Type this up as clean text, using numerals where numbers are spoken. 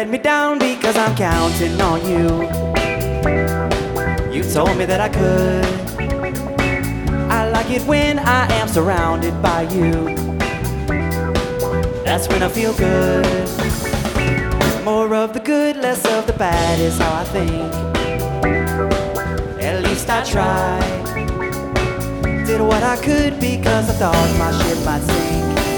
let me down because I'm counting on you. You told me that I could. I like it when I am surrounded by you. That's when I feel good. More of the good, less of the bad is how I think. At least I tried. Did what I could because I thought my ship might sink.